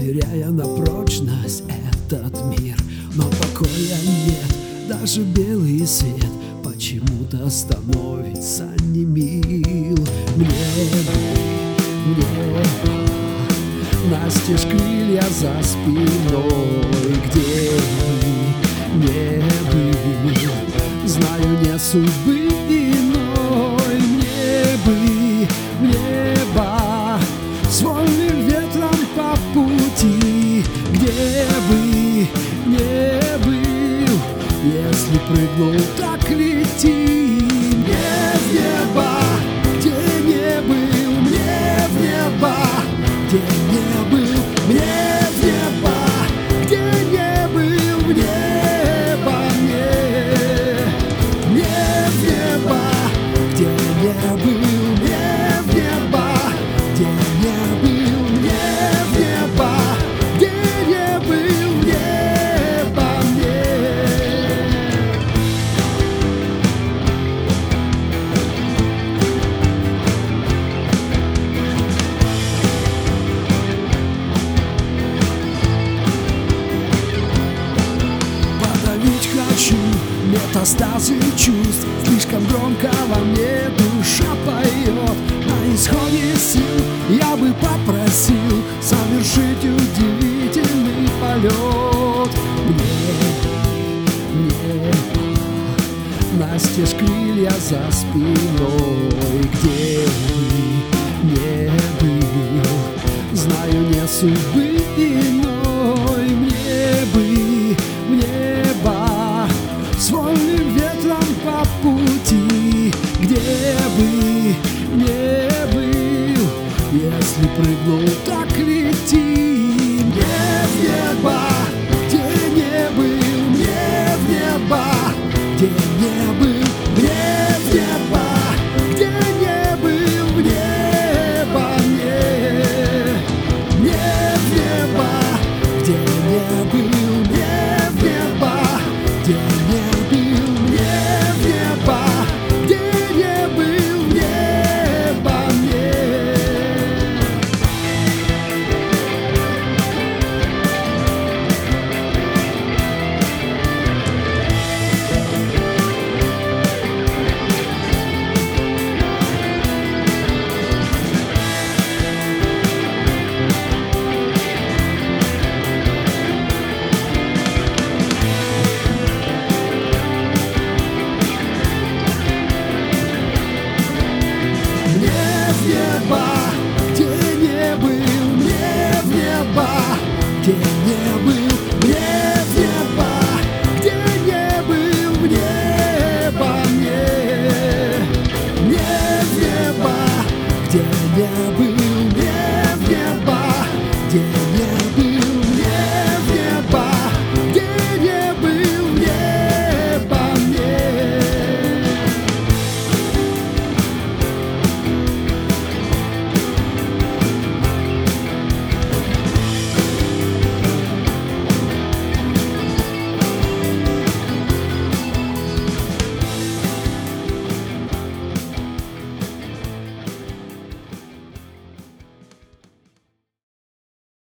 проверяя на прочность этот мир. Но покоя нет, даже белый свет почему-то становится не мил. Мне настежь крылья за спиной, где бы не был, знаю, нет судьбы иной. Мне бы в небо с вольным ветром по пути, где бы не был, если прыгнул, так лети. Мне в небо, где не был, мне в небо, где не был, мне в небо, где не был, в небо мне в небо, где не был, мне в небо, где не был, мне в небо, где не был, в небо мне. Подавить хочу метастазы чувств, слишком громко во мне душа поет. На исходе сил я бы попросил совершить удивительный полет. Мне настежь крылья за спиной, где бы не был, знаю, нет судьбы иной. Мне бы в небо с вольным ветром по пути, где бы не был, если прыгнул, так лети. Мне в небо, где не был, мне в небо, где не